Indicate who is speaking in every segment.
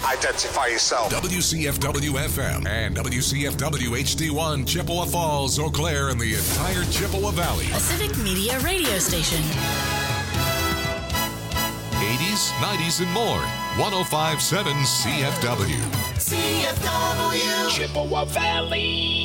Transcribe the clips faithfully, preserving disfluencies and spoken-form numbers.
Speaker 1: Identify yourself.
Speaker 2: W C F W F M and W C F W H D one, Chippewa Falls, Eau Claire, and the entire Chippewa Valley.
Speaker 3: A Civic Media radio station.
Speaker 2: eighties, nineties, and more. one oh five point seven C F W.
Speaker 4: C F W.
Speaker 5: Chippewa Valley.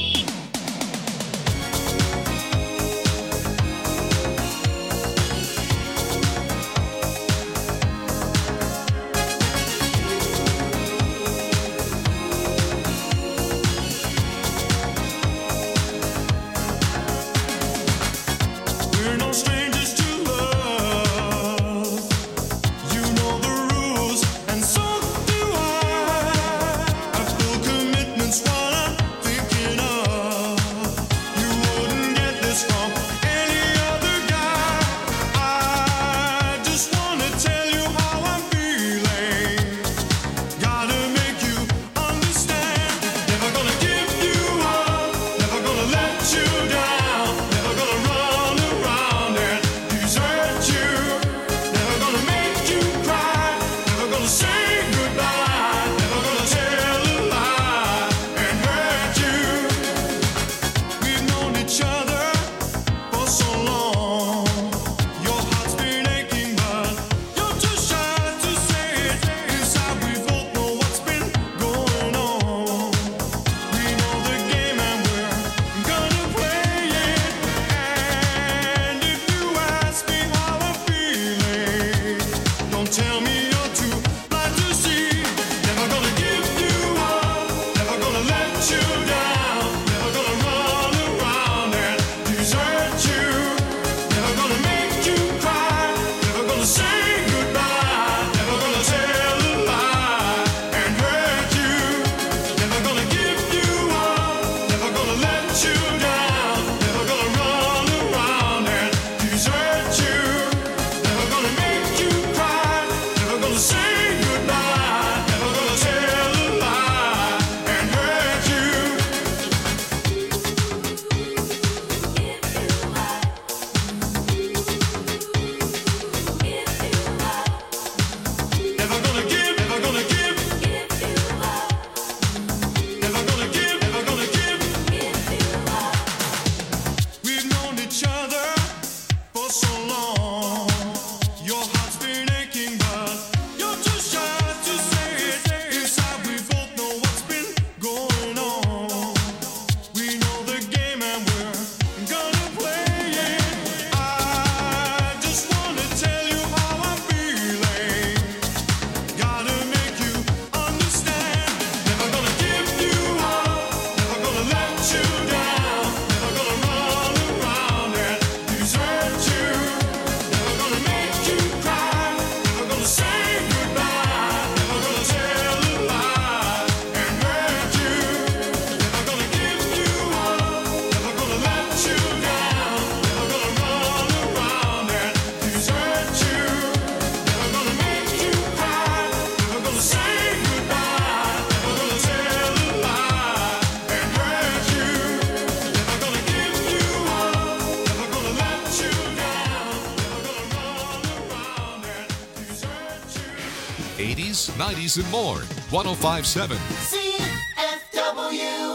Speaker 2: eighties, nineties, and more. one oh five point seven
Speaker 4: C F W.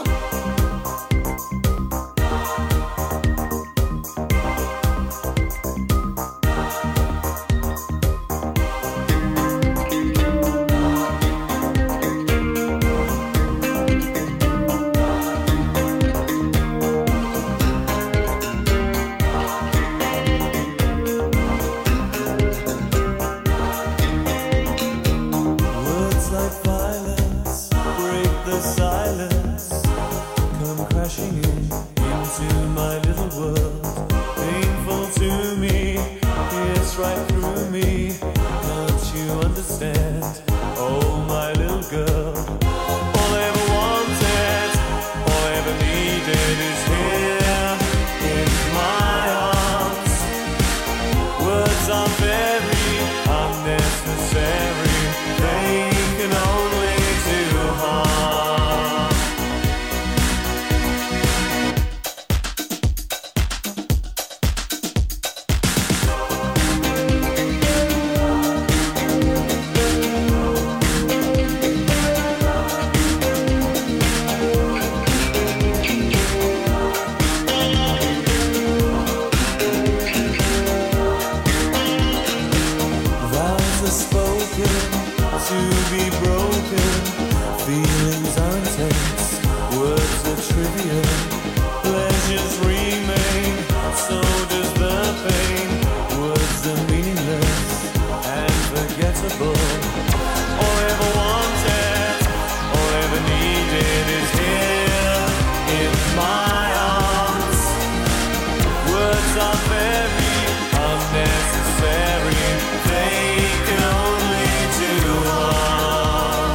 Speaker 1: be broken, feelings are intense, words are trivial, pleasures remain, so does the pain. Words are meaningless and forgettable. All I ever wanted, all I ever needed is here in my arms. Words are very unnecessary, they can only do harm.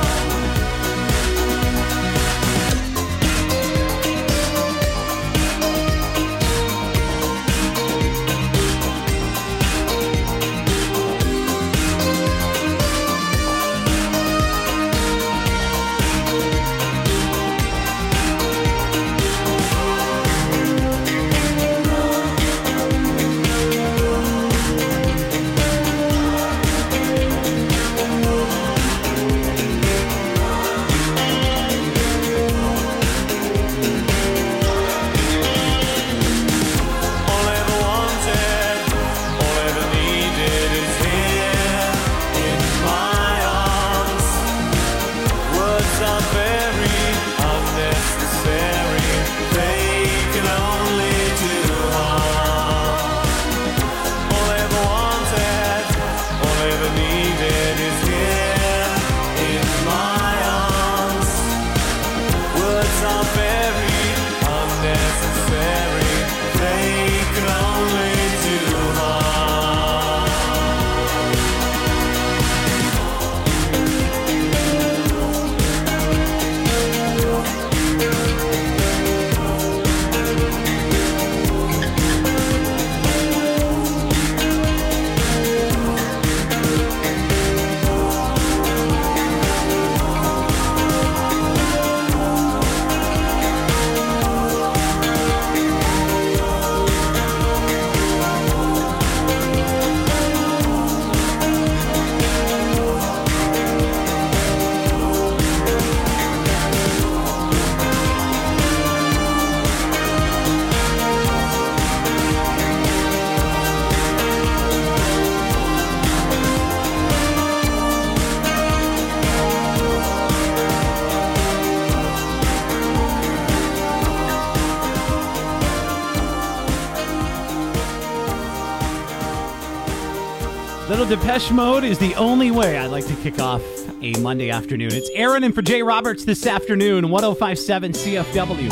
Speaker 6: Little Depeche Mode is the only way I'd like to kick off a Monday afternoon. It's Aaron in for Jay Roberts this afternoon, one oh five point seven C F W.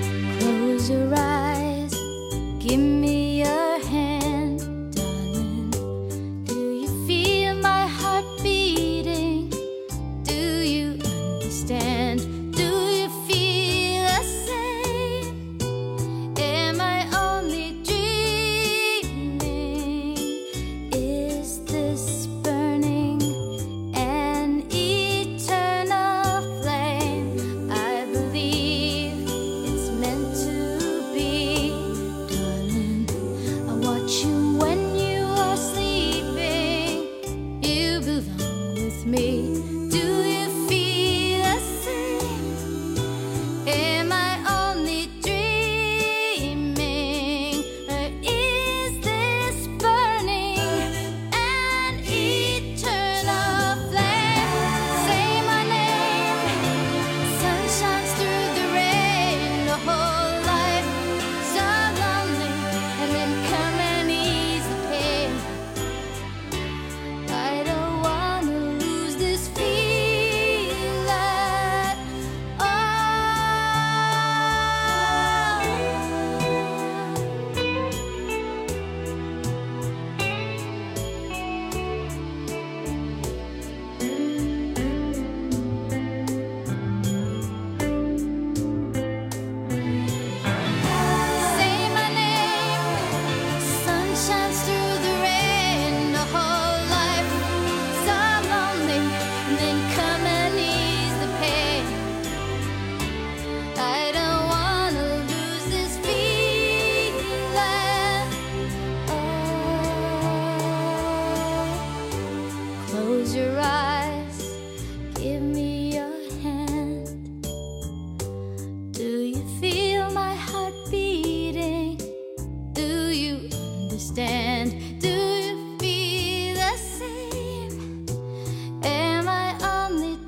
Speaker 7: Close your eyes, give me your hand, darling. Do you feel my heart beating? Do you understand? Do you feel the same? Am I only dreaming? Is this burning an eternal flame? I believe it's meant to be, darling. I watch you when you are sleeping. You belong with me. Do you feel the same? Am I only dreaming? Or is this burning an eternal flame? Say my name. Sun shines through the rain. The whole life so lonely, and then come and ease the pain. I don't wanna lose this feeling. Oh. Say my name. Sun shines through the rain. The whole life so lonely, and then come and ease the pain. I don't wanna lose this feeling. Oh. Close your eyes, give me your hand. Do you feel my heart beating? Do you understand? Do you feel the same? Am I only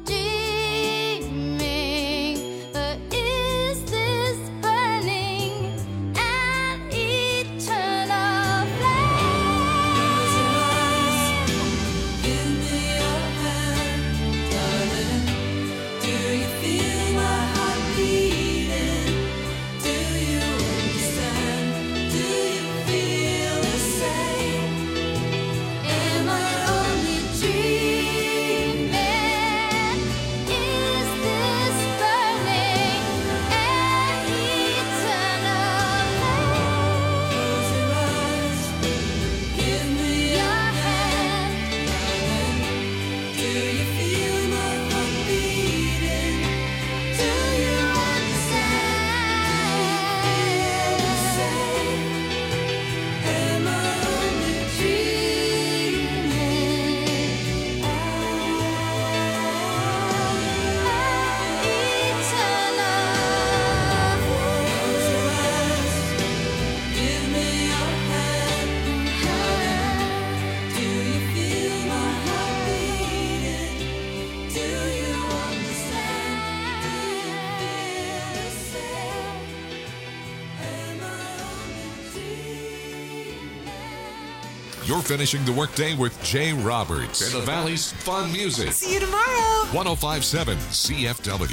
Speaker 2: You're finishing the workday with Jay Roberts and the Valley's fun music.
Speaker 4: See you tomorrow.
Speaker 2: one oh five point seven C F W.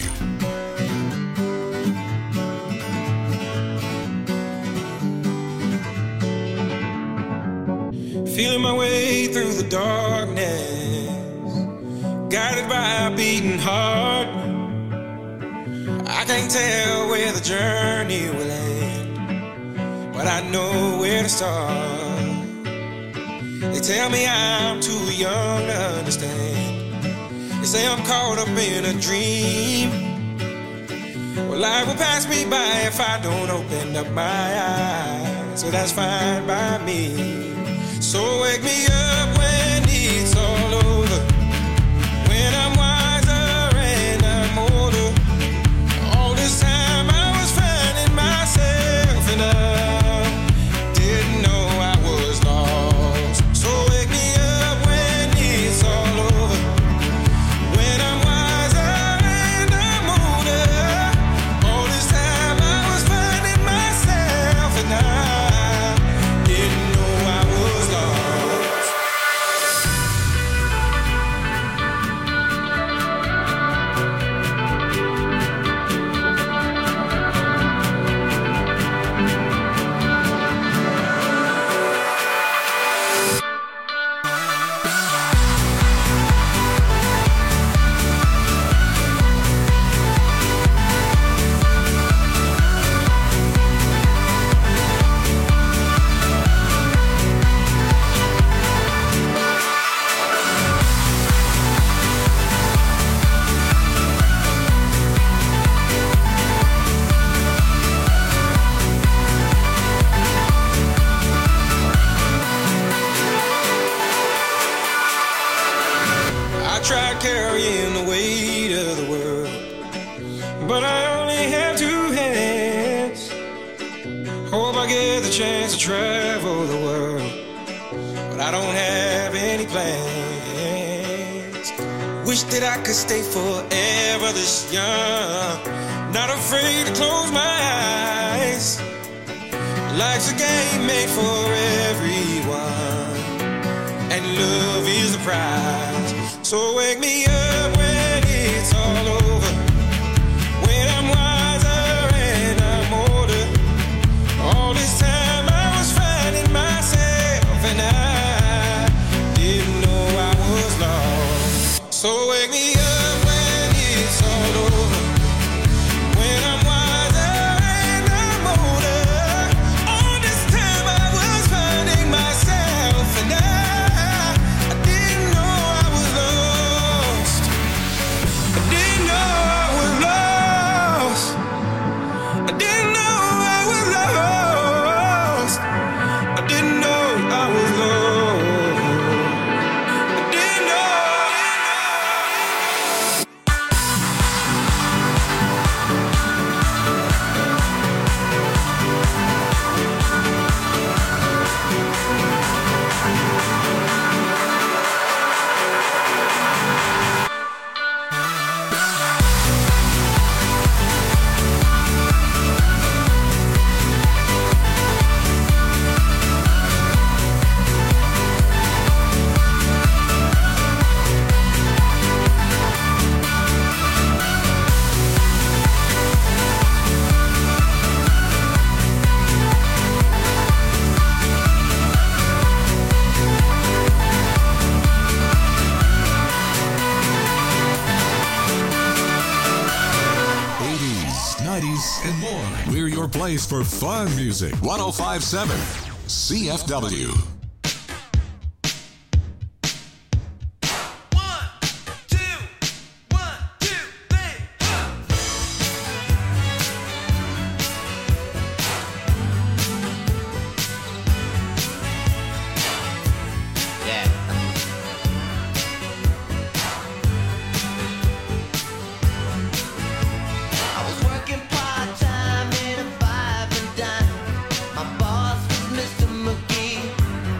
Speaker 8: Feeling my way through the darkness, guided by a beating heart. I can't tell where the journey will end, but I know where to start. They tell me I'm too young to understand. They say I'm caught up in a dream. Well, life will pass me by if I don't open up my eyes, so that's fine by me. So wake me up when it's all over, when I'm wiser and I'm older. All this time I was finding myself and I didn't know I was lost. So wake me up when it's all over, when I'm wiser and I'm older. All this time I was finding myself and I didn't know I was lost. I tried carrying the weight of the world, but I only have two hands. Hope I get the chance to travel the world, but I don't have any plans. Wish that I could stay forever this young, not afraid to close my eyes. Life's a game made for everyone, and love is the prize. So wake me up when it's all over, when I'm wiser and I'm older. All this time I was finding myself and I didn't know I was lost. So wake me up when it's all over, when I'm wiser and I'm older. All this time I was finding myself and I, I didn't know I was lost. I didn't know I was lost. I didn't know I was lost. I didn't know I was lost. I didn't know.
Speaker 2: eighties, nineties, and more. We're your place for fun music. one oh five point seven C F W.
Speaker 4: I was working part-time in a five and dime. My boss was Mister McGee.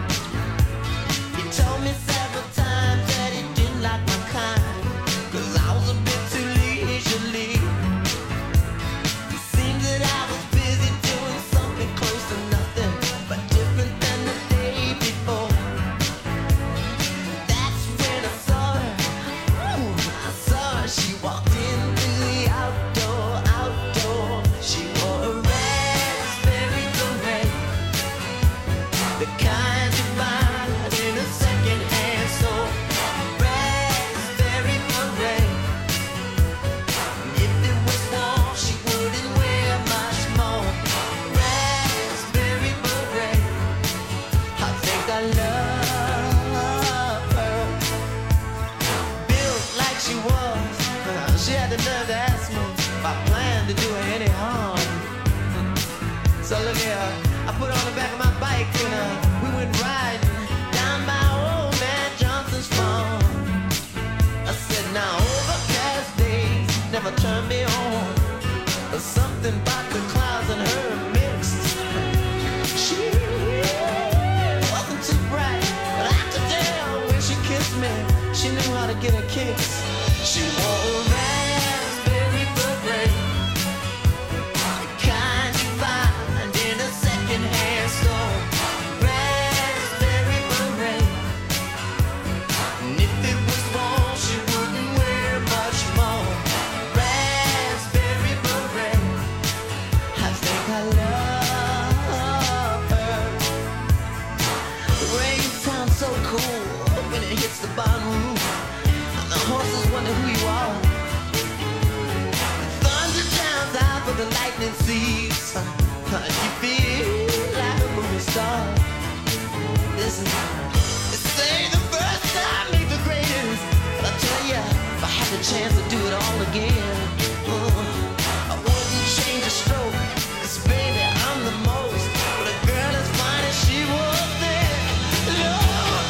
Speaker 4: in her kicks. She wore a raspberry beret, the kind you find in a second-hand store. Raspberry beret, and if it was worn, she wouldn't wear much more. Raspberry beret, I think I love her. The rain sounds so cool when it hits the bottom roof, and the horses wonder who you are. The thunder drowns out, but the lightning sees. You feel like a movie star. Listen, they say the first time ain't the greatest, but I'll tell ya, if I had the chance to do it all again, uh, I wouldn't change a stroke, 'cause baby, I'm the most. But a girl as fine as she was then, Lord,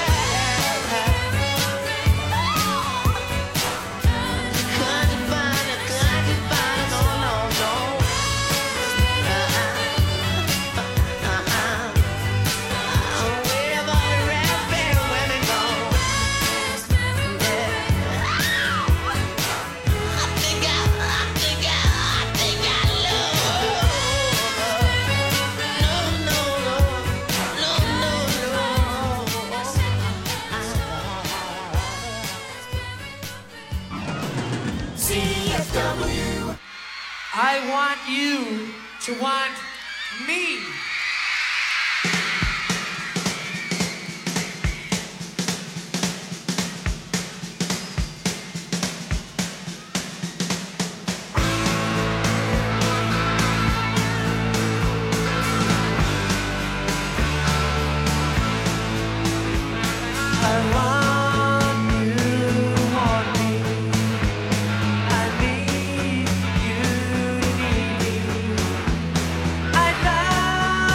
Speaker 4: kind of fine, kind of fine, no, no, no.
Speaker 9: I want you to want me.
Speaker 4: I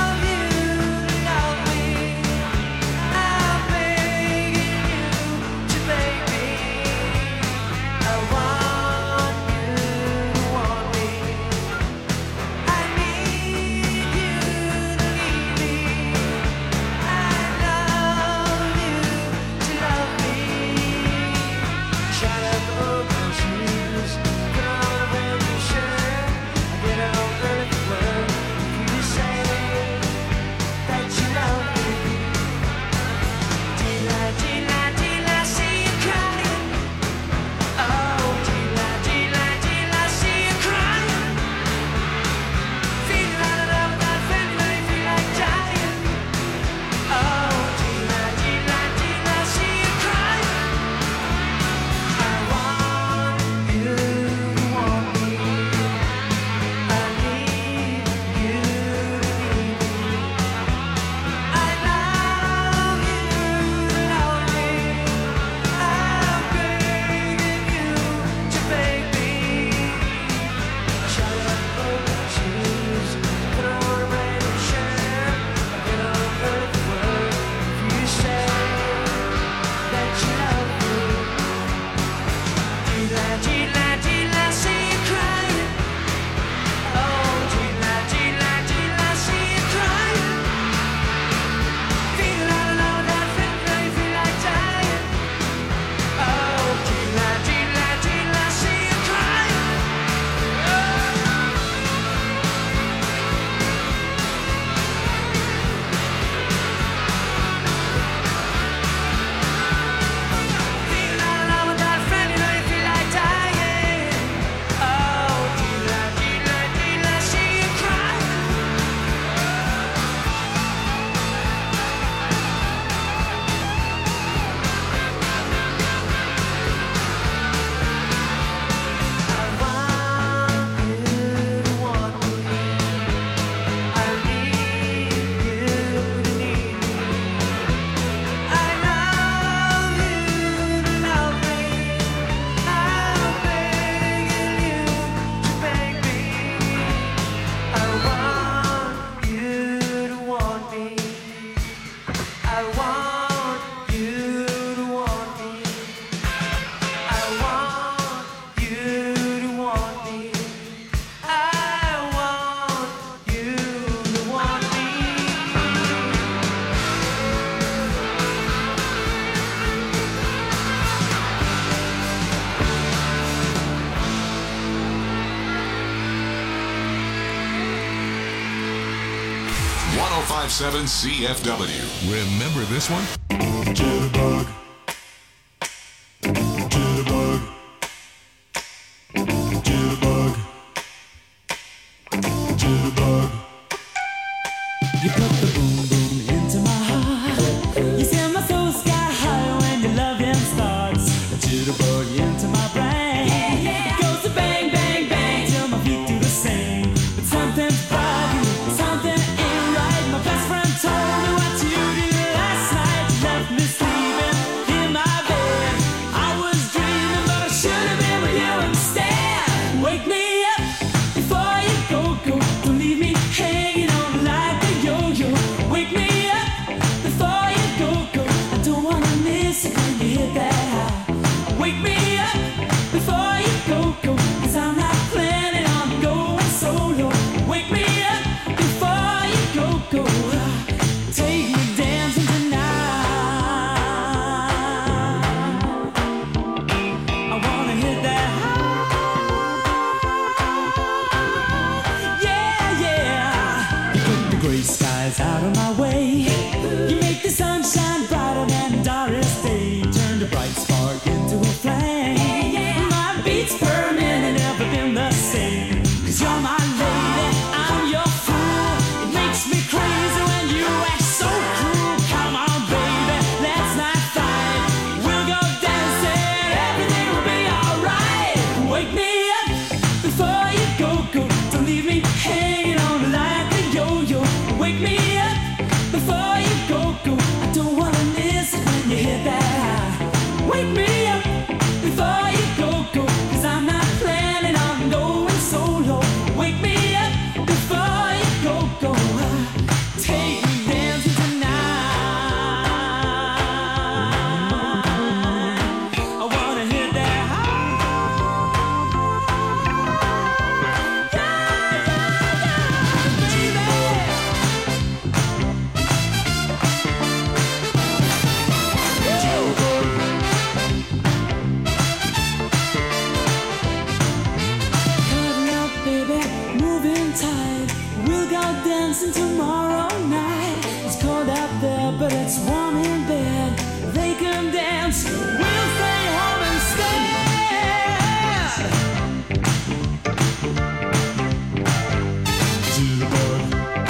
Speaker 2: five seven C F W. Remember this one?
Speaker 1: Jitterbug. Jitterbug. Jitterbug. Jitterbug.
Speaker 10: You put the boom boom into my heart. You send my soul sky high when your loving starts. A jitterbug into my brain. It goes to bang, bang, bang till my feet do the same. But something's bugging, something ain't right. My best friend told me what you did last night. You left me sleeping in my bed. I was dreaming, but I should have been with you instead. Wake me up before you go, go. Don't leave me hanging on like a yo-yo. Wake me up before you go, go. I don't wanna miss it when you hit that high. Wake me up before you go, go. Cause I'm not planning on going solo. Wake me up before you go, go. Take me dancing tonight. I wanna hit that high. Yeah, yeah. You put the gray skies out of my way. You make the sunshine brighter than Doris Day. Turn the bright spark into a flame. My beats per minute never been the same. Cause you're my lady, I'm your fool. It makes me crazy when you act so cruel. Come on, baby, let's not fight. We'll go dancing, everything will be alright. Wake me up before you go, go. Don't leave me hanging on like a yo-yo. Wake me up before you go, go. I don't wanna miss it when you hit that high. Wake me up before you go, go. Cause I'm not planning on going solo. Wake me up before you go, go. Take me dancing tonight. I wanna hit that high. Yeah, yeah, yeah, baby. Cutting up, baby, moving tight. We'll go dancing tomorrow night. It's cold out there, but it's warm in bed. They can dance, we'll stay home instead.
Speaker 1: Jitterbug.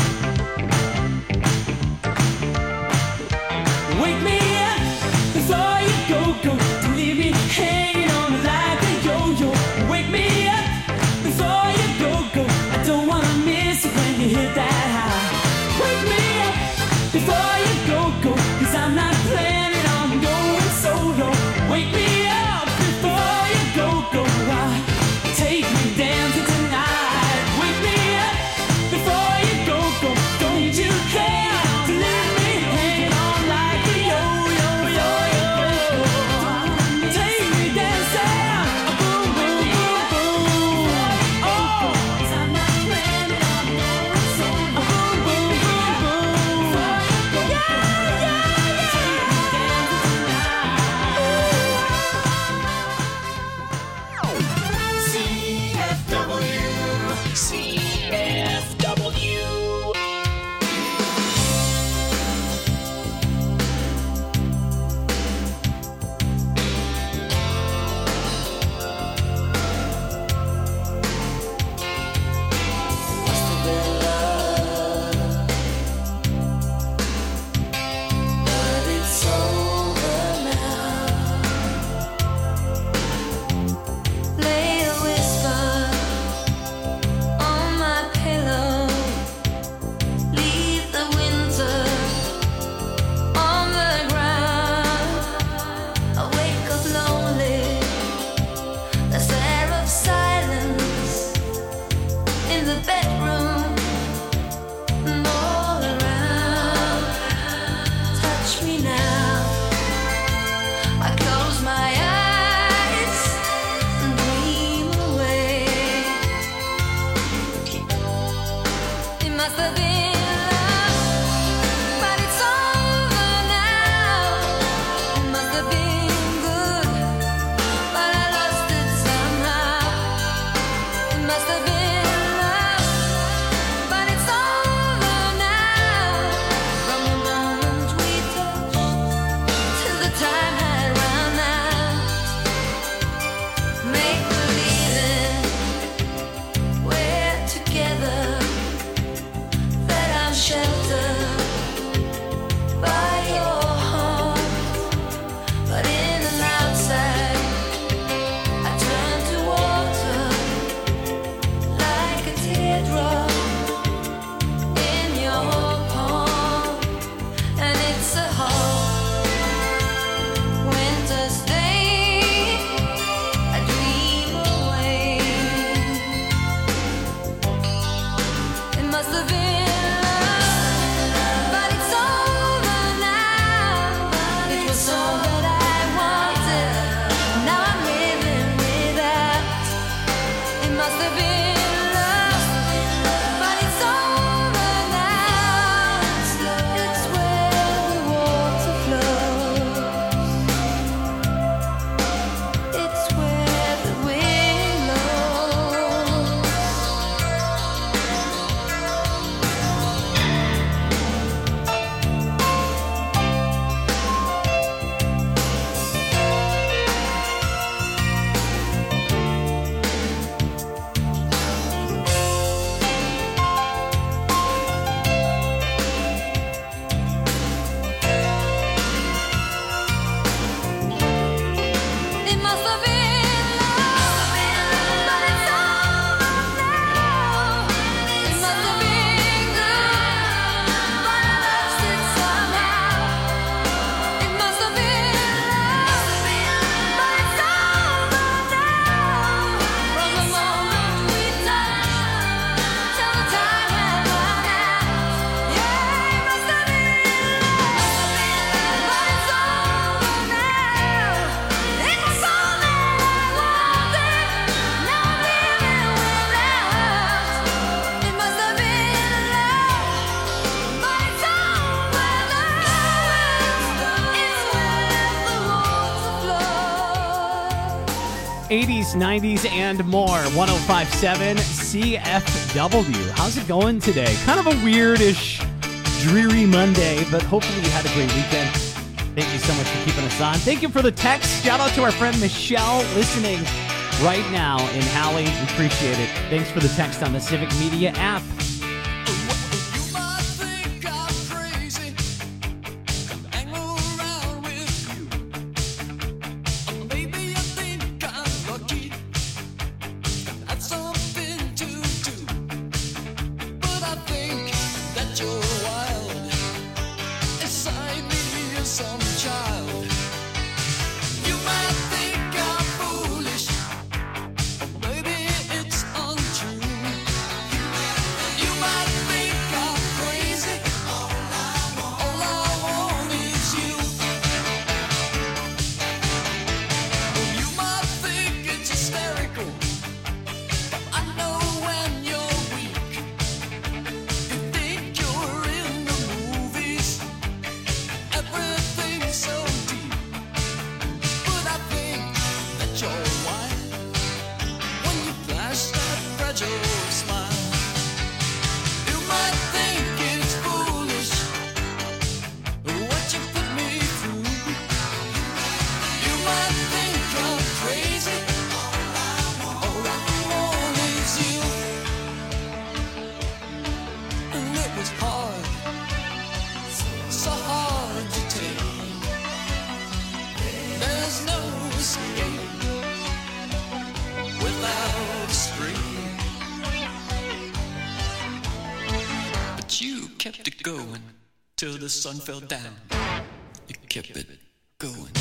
Speaker 10: Wake me up before you go, go. Don't leave me hanging on like a yo-yo. Wake me up before you go, go. I don't wanna miss it when you hit that high. Wake me up before you go, go. Cause I'm not planning on going solo.
Speaker 7: It's all that I wanted. Now I'm living without. It must have been love, but it's over now. It's where the water flows. It's where the wind blows. It must have been love, but it's over now. It must have been good, but I lost it somehow. It must have been love, but it's over now. From the moment we touched till the time had run out. Yeah, it must have been love, but it's over now. It was all that I wanted. Now I'm living without. It must have been love, but it's over now. It's where the water flows.
Speaker 6: eighties, nineties, and more. one oh five point seven C F W. How's it going today? Kind of a weirdish, dreary Monday, but hopefully you had a great weekend. Thank you so much for keeping us on. Thank you for the text. Shout out to our friend Michelle listening right now in Halley. We appreciate it. Thanks for the text on the Civic Media app.
Speaker 4: You might think I'm crazy, hang around with you. Or maybe you think I'm lucky, have something to do. But I think that you're wild, inside me is some child. You might think I'm foolish, or maybe it's untrue. You might think I'm crazy. All I want is you. You might think it's hysterical, but I know when you're weak. You think you're in the movies, everything's so deep. But I think that you're wild when you flash that fragile smile. You might think it's foolish what you put me through. You might think I'm crazy. All I want is you. And it was hard, so hard to take. There's no escape without a string. But you kept it going till the sun fell down. You kept it going.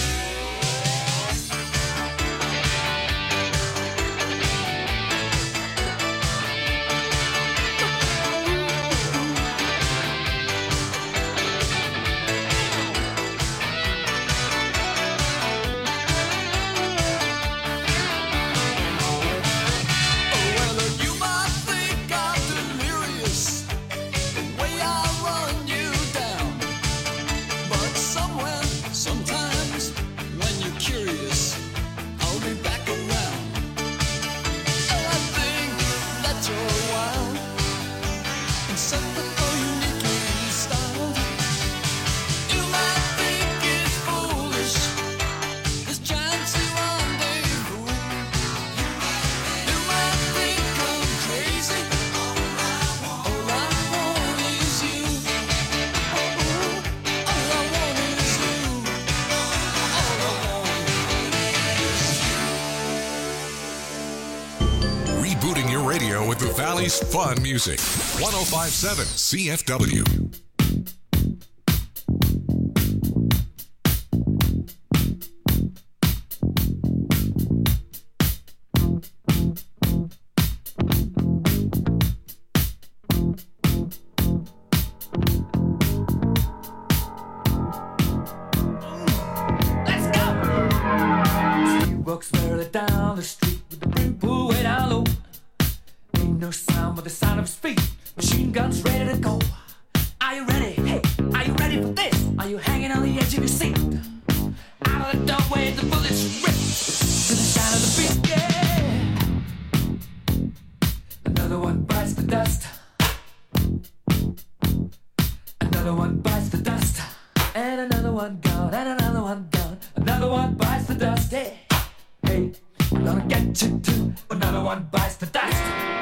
Speaker 4: Well, you might think I'm delirious, the way I run you down. But somewhere, sometimes, when you're curious, I'll be back around. And I think that you're wild, and somehow uniquely styled. You might think it's foolish, this chancy rendezvous. You might think I'm crazy. All I want is you. All I want is you. All I want is you.
Speaker 2: Rebooting your radio with the Valley's fun music. one oh five point seven C F W.
Speaker 10: folks barely down the street with the brim pulled way down low. Ain't no sound but the sound of his feet. Machine guns ready to go. Are you ready? Hey, are you ready for this? Are you hanging on the edge of your seat? Out of the doorway, the bullets rip to the sound of the beat. Yeah. Another one bites the dust. Another one bites the dust. And another one gone. And another one gone. Another one bites the dust. Hey, hey, I'm gonna get you too. Another one bites the dust.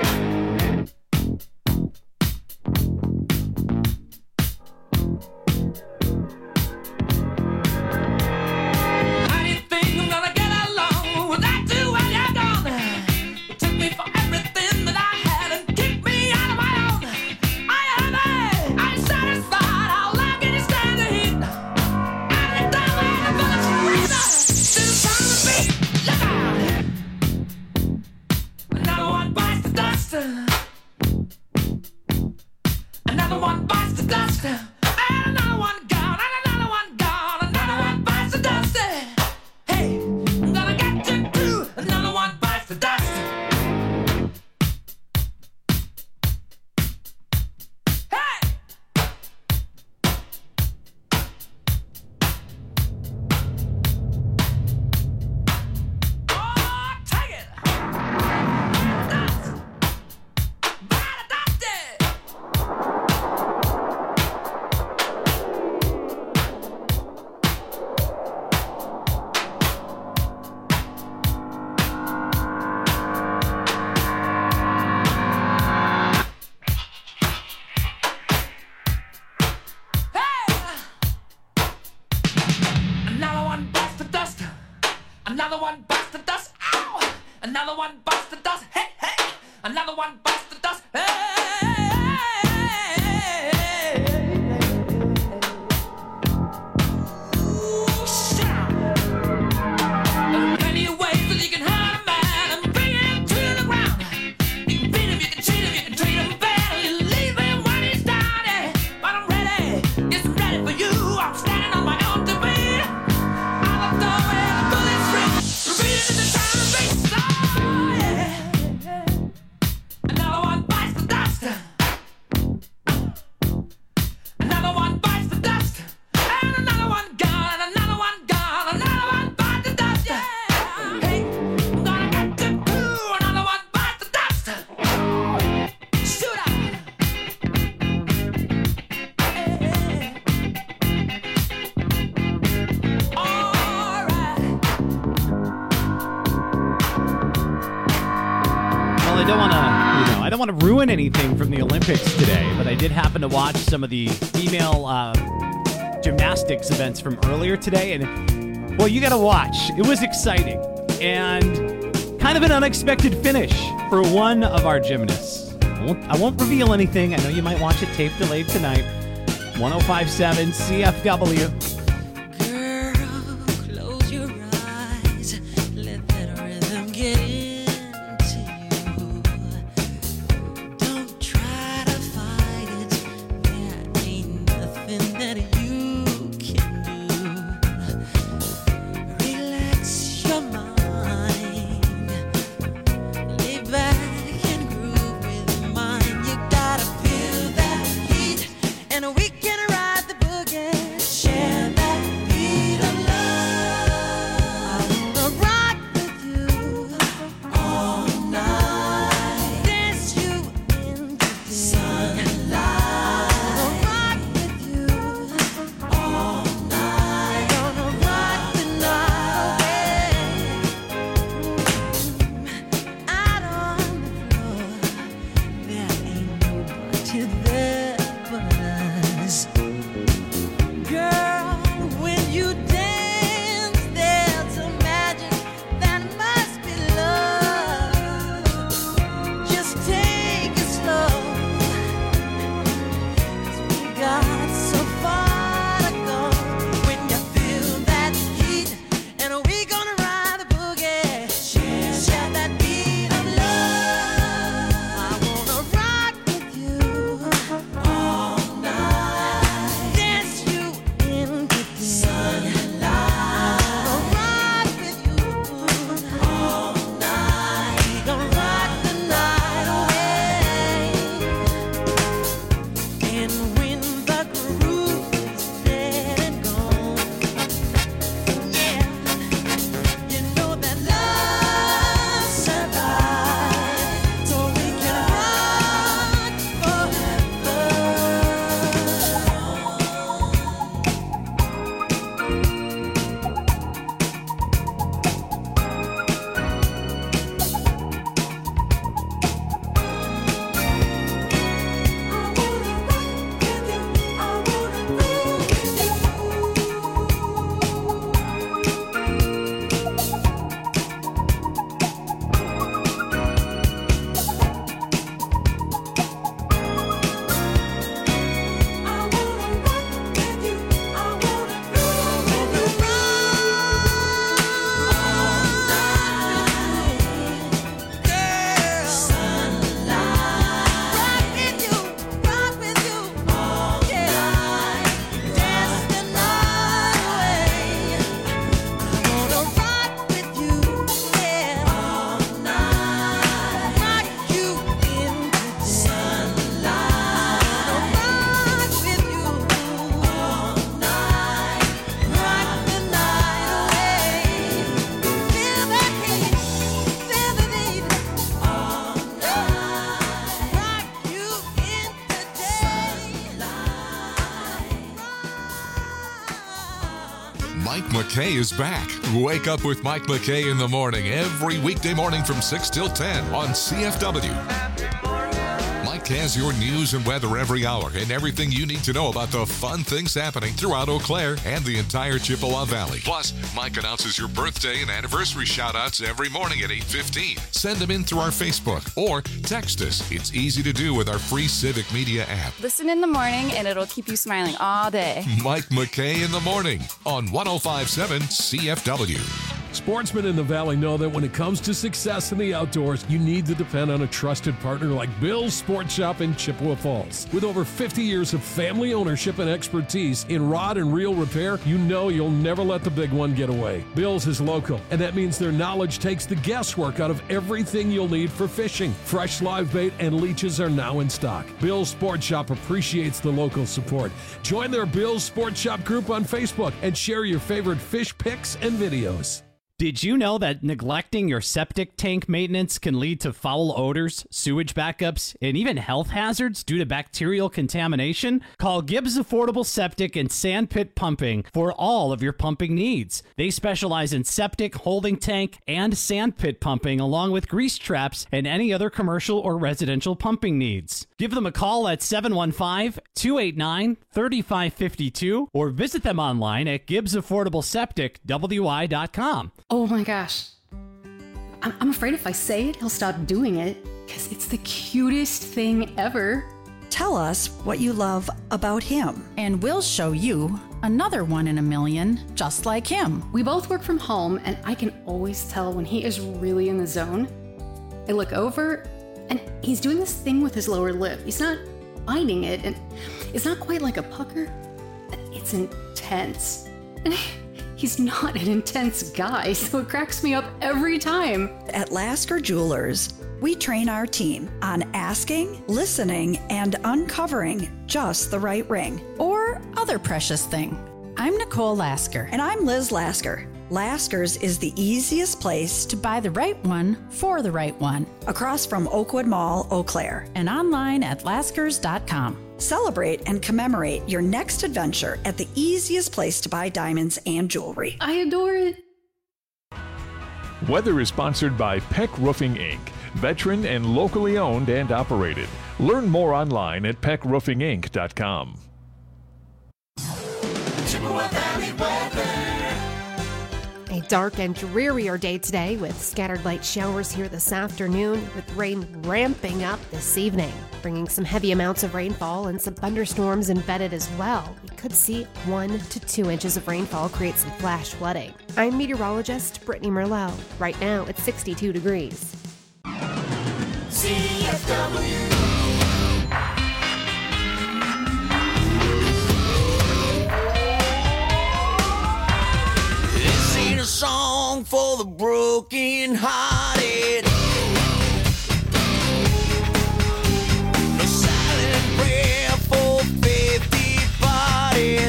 Speaker 10: Another one bites the dust. And another one gone. And another one gone. Another one bites the dust. Hey, I'm gonna get you too. Another one bites the dust. Hey! Oh, take it! Dust! Bite the dusty! Another one bites the dust. Another one bites the dust. Ow! Another one bites the dust. Hey, hey! Another one bites the dust. Hey! Ooh, shout! There are plenty of ways that you can hurt a man and bring him to the ground. You can beat him, you can cheat him, you can treat him bad, or you leave him when he's down. Yeah. But I'm ready, yes, I'm ready for you. I'm standing on my own two feet. Out of the way, the bullets rip, repeating in the sound of bass. Oh, yeah. Another one bites the dust. Another one bites the dust. And another one gone. And another one gone. Another one bites the dust. Yeah. Hey, I'm gonna get you too. Another one bites the dust. Shoot up. Hey. All right.
Speaker 6: Well, I don't want to, you know, I don't want to ruin anything from the Olympics today, but I did happen to watch some of the female uh, gymnastics events from earlier today, and well, you got to watch. It was exciting and kind of an unexpected finish for one of our gymnasts. I won't, I won't reveal anything. I know you might watch it tape delayed tonight. one oh five point seven C F W.
Speaker 4: Girl, close your eyes. Let that rhythm get into you. Don't try to fight it. There ain't nothing that you can do. Relax your mind. Lay back and groove with mine. You gotta feel that heat, and we can ride the boogie. Share
Speaker 2: McKay is back. Wake up with Mike McKay in the morning every weekday morning from six till ten on C F W. Mike has your news and weather every hour and everything you need to know about the fun things happening throughout Eau Claire and the entire Chippewa Valley. Plus, Mike announces your birthday and anniversary shout-outs every morning at eight fifteen. Send them in through our Facebook or text us. It's easy to do with our free Civic Media app.
Speaker 11: Listen in the morning and it'll keep you smiling all day.
Speaker 2: Mike McKay in the morning on one oh five point seven C F W.
Speaker 12: Sportsmen in the Valley know that when it comes to success in the outdoors, you need to depend on a trusted partner like Bill's Sport Shop in Chippewa Falls. With over fifty years of family ownership and expertise in rod and reel repair, you know you'll never let the big one get away. Bill's is local, and that means their knowledge takes the guesswork out of everything you'll need for fishing. Fresh live bait and leeches are now in stock. Bill's Sport Shop appreciates the local support. Join their Bill's Sport Shop group on Facebook and share your favorite fish pics and videos.
Speaker 6: Did you know that neglecting your septic tank maintenance can lead to foul odors, sewage backups, and even health hazards due to bacterial contamination? Call Gibbs Affordable Septic and Sandpit Pumping for all of your pumping needs. They specialize in septic, holding tank, and sandpit pumping, along with grease traps and any other commercial or residential pumping needs. Give them a call at seven one five, two eight nine, three five five two or visit them online at gibbs affordable septic w i dot com.
Speaker 13: Oh my gosh. I'm, I'm afraid if I say it, he'll stop doing it, because it's the cutest thing ever.
Speaker 14: Tell us what you love about him.
Speaker 3: And we'll show you another one in a million just like him.
Speaker 13: We both work from home, and I can always tell when he is really in the zone. I look over, and he's doing this thing with his lower lip. He's not biting it, and it's not quite like a pucker. It's intense. And he's not an intense guy, so it cracks me up every time.
Speaker 14: At Lasker Jewelers, we train our team on asking, listening, and uncovering just the right ring.
Speaker 3: Or other precious thing. I'm Nicole Lasker.
Speaker 14: And I'm Liz Lasker. Lasker's is the easiest place
Speaker 3: to buy the right one for the right one.
Speaker 14: Across from Oakwood Mall, Eau Claire.
Speaker 3: And online at laskers dot com.
Speaker 14: Celebrate and commemorate your next adventure at the easiest place to buy diamonds and jewelry.
Speaker 13: I adore it.
Speaker 15: Weather is sponsored by Peck Roofing, Incorporated. Veteran and locally owned and operated. Learn more online at peck roofing inc dot com.
Speaker 4: Chippewa Valley weather.
Speaker 16: A dark and drearier day today with scattered light showers here this afternoon, with rain ramping up this evening, bringing some heavy amounts of rainfall and some thunderstorms embedded as well. We could see one to two inches of rainfall create some flash flooding. I'm meteorologist Brittany Merlot. Right now it's sixty-two degrees.
Speaker 4: C F W. This ain't a song for the broken hearted. No silent prayer for faith departed.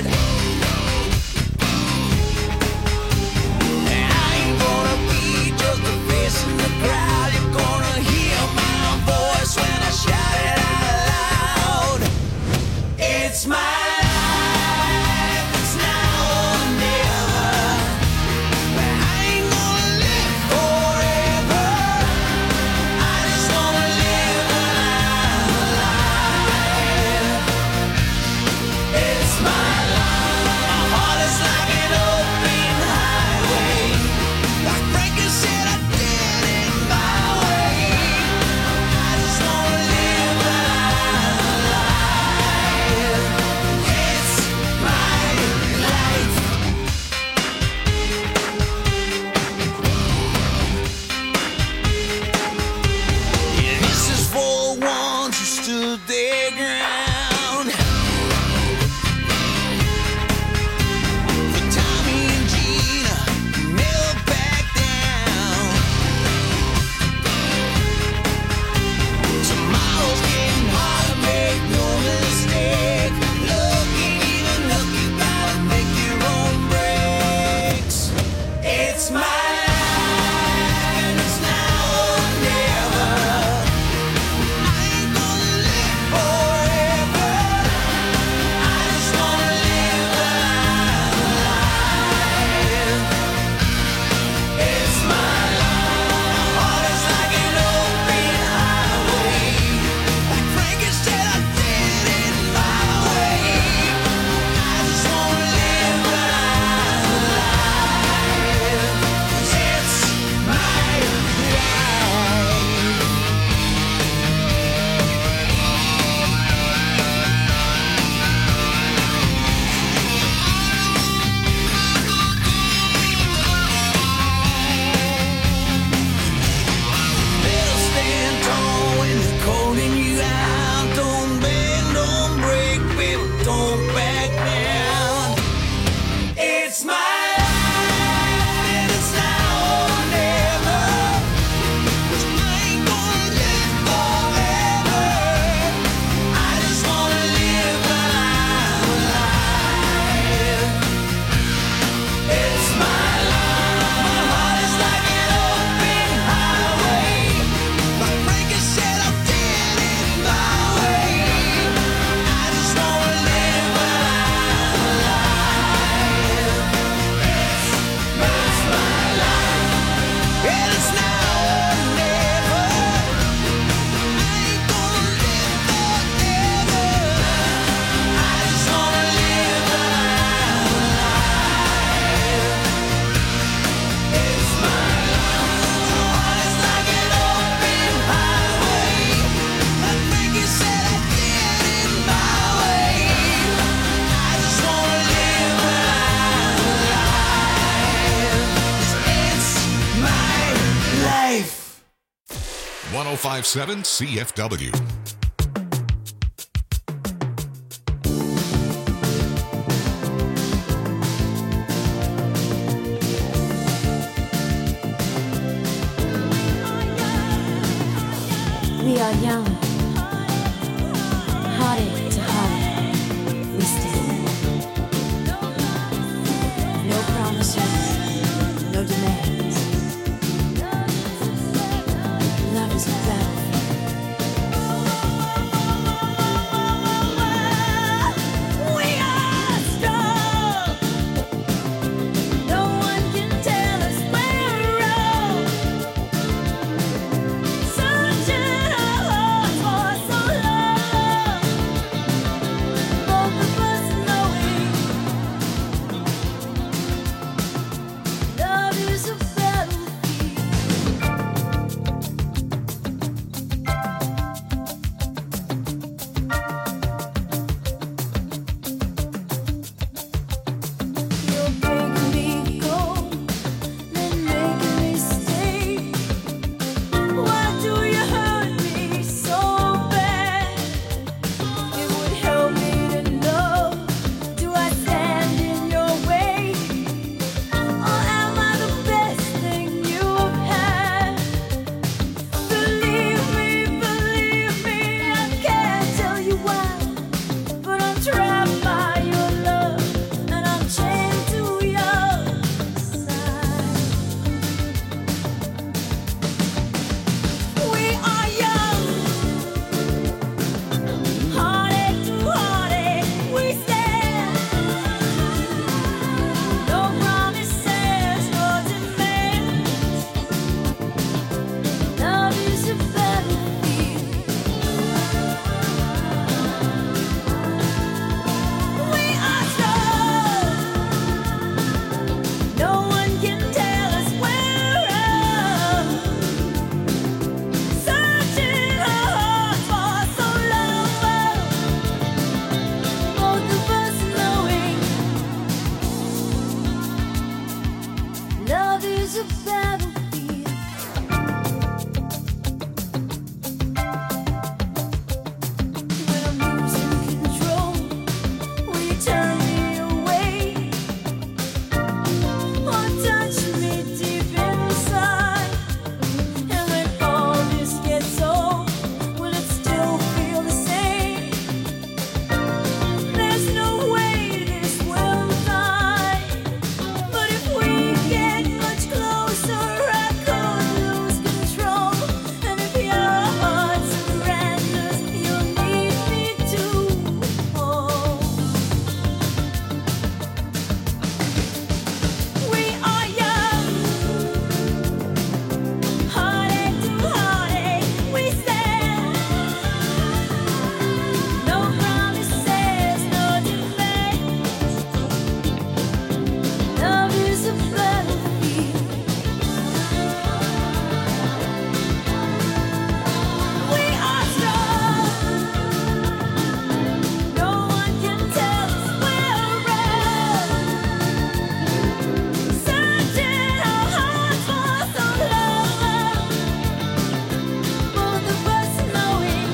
Speaker 4: I ain't gonna be just a face in the crowd. You're gonna hear my voice when I shout it out loud. It's my life, it's now or never. I ain't gonna live forever.
Speaker 2: one oh five point seven C F W.
Speaker 17: We are young, heartache to heartache, we stand. No promises, no demands. Love is a battlefield. We are strong. No one can tell us we're wrong. Searching our hearts for so long. Both of us knowing love is a battlefield. You're making me go, then making me stay. Why do you hurt me so bad? It would help me to know. Do I stand in your way, or am I the best thing you've had? Believe me, believe me, I can't tell you why, but I'm trapped by your love, and I'm chained to your side. We are young, heartache to heartache, we stand. No promises, no demands. Love is a battlefield. We are strong. No one can tell us we're wrong. Searching our hearts for so long. Both of us knowing love is a battlefield. When I'm losing control, will you turn me away, or touch me deep inside? And when all this gets old, will it still feel the same? There's no way this will die, but if we get much closer, I could lose control. And if your heart surrenders, you'll need me to hold. We are young, heartache to heartache, we stand. No promises, no demands. Love is a battlefield. We are strong. No one can tell us we're wrong. Searching our hearts for so long. Both of us knowing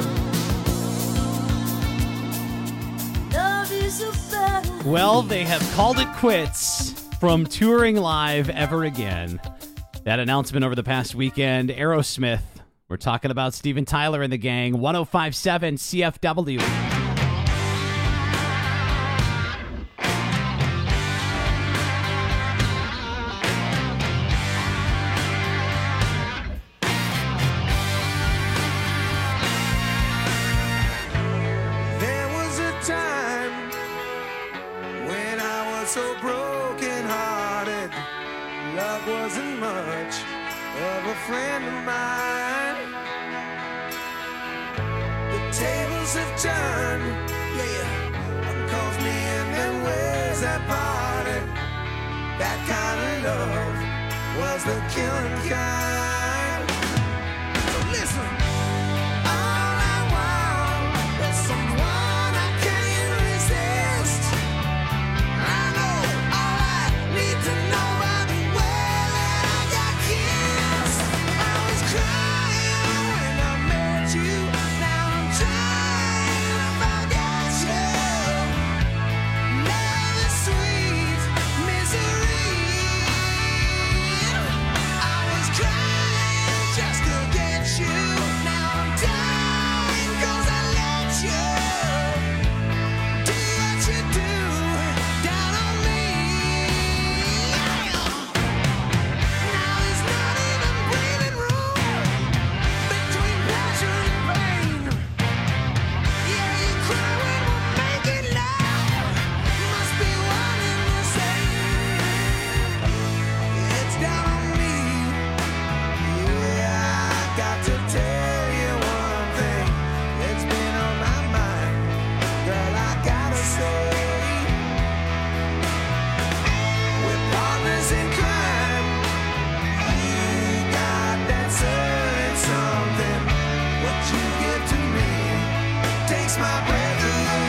Speaker 17: love is a battlefield.
Speaker 6: Well, they have called it quits from touring live ever again. That announcement over the past weekend, Aerosmith. We're talking about Steven Tyler and the gang. one oh five point seven C F W.
Speaker 8: There was a time when I was so broken hearted. Love wasn't much of a friend of mine. The tables have turned, yeah. Calls me in them ways that parted. That kind of love was the killing kind. So listen. All I want is someone I can't resist. I know all I need to know by the way that I got kissed. I was crying
Speaker 4: smiles down on me. Yeah, I got to tell you one thing that's been on my mind. Girl, I gotta say, we're partners in crime. You got that certain something. What you give to me takes my breath away.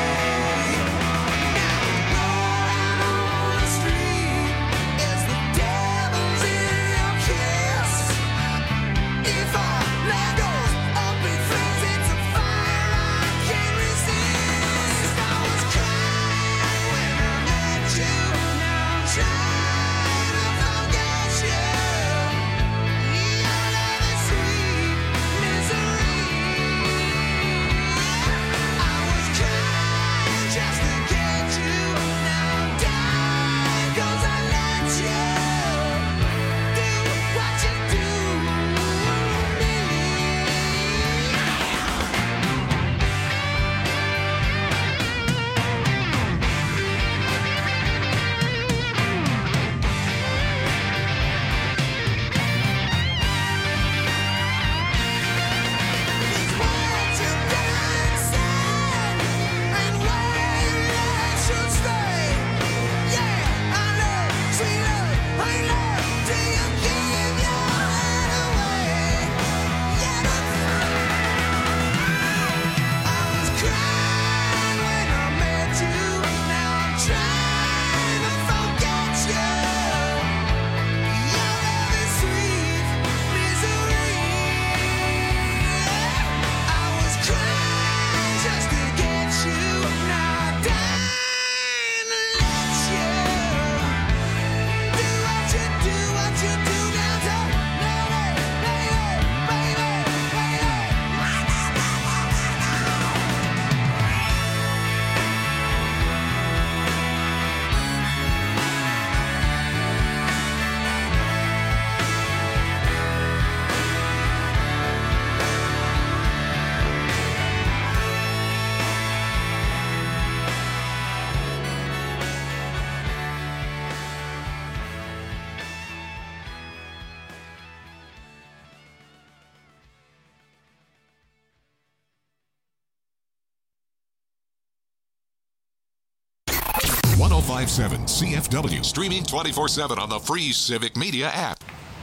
Speaker 2: one oh five point seven C F W, streaming twenty-four seven on the free Civic Media app.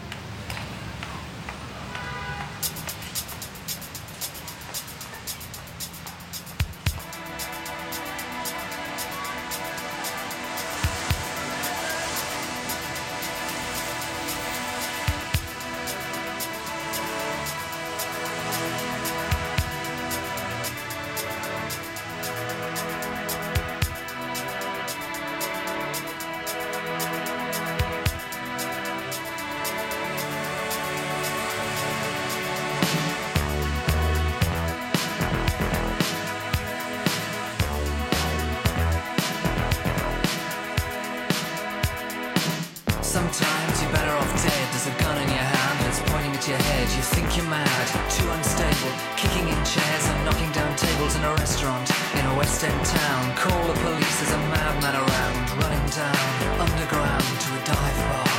Speaker 18: Sometimes you're better off dead. There's a gun in your hand that's pointing at your head. You think you're mad, too unstable, kicking in chairs and knocking down tables in a restaurant in a West End town. Call the police, there's a madman around, running down underground to a dive bar.